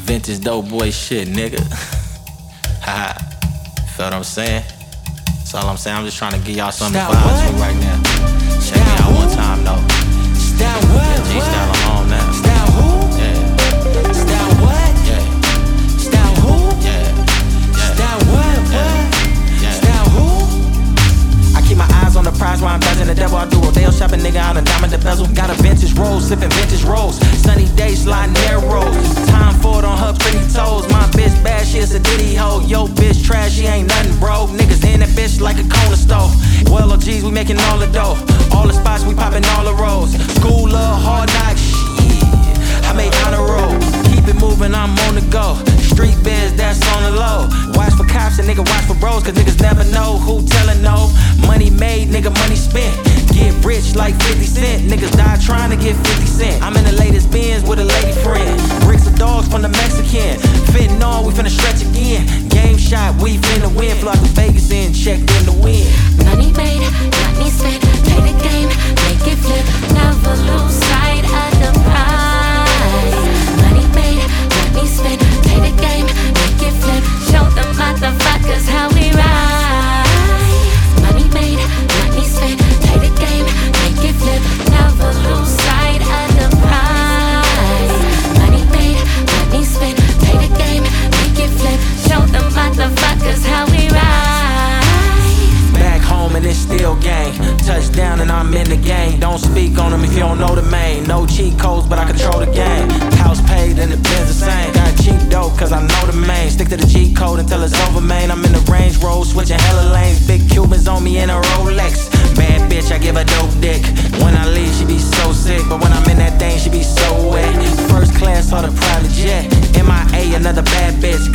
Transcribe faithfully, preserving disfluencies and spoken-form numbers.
Vintage dope boy shit, nigga. Haha. Feel what I'm saying? That's all I'm saying. I'm just trying to give y'all something to vibe to right now. Check me out one time though. Style what? Yeah, G-Style, I'm home now. Style who? Yeah. Style what? Yeah. Style who? Yeah. Yeah. Style what? What? Yeah. Style who? I keep my eyes on the prize while I'm buzzing the devil. I do Rodeo shopping, nigga, out of diamond the bezel. Got a vintage rose, sipping vintage rose. Sunny days, sliding arrows. Time for it on her pretty toes. My bitch bad, she is a ditty hoe. Yo, bitch trash, she ain't nothing, bro. Niggas in that bitch like a corner stove. Well, oh geez, we making all the dough. All the spots, we popping all the roads. School love, hard knocks, shit. I made honor roll. Keep it moving, I'm on the go. Street biz, that's on the low. Watch for cops and nigga watch for bros, cause niggas never know who tellin' no. Money made, nigga, money spent. Get rich like fifty cent. Niggas die trying to get fifty cent. I'm in the latest Benz with a lady friend. Bricks of dogs from the Mexican. Fitting on, we finna stretch again. Game shot, we finna win. Fly to Vegas in, checked in the win. Money made, money spent. Play the game, make it flip. Never lose sight of the prize. Money made, money spent. Play the game, make it flip. Show the motherfuckers how we ride. Money made, money spent. Play the game, make it flip. Never lose sight of the prize. Money made, money spent. Play the game, make it flip. Show the motherfuckers how we ride. Back home and it's still gang. Touchdown and I'm in the game. Don't speak on them if you don't know the main. No cheat codes, but I control the game. House paid and the Benz the same. Got cheap dope, cause I know the main. Stick to the G code until it's over, man. I'm in the Range Road, switching hella lanes. Big Cubans on me in a Rolex. Bad bitch, I give her dope dick. When I leave, she be so sick. But when I'm in that thing, she be so wet. First class or the private jet. M I A, another bad bitch.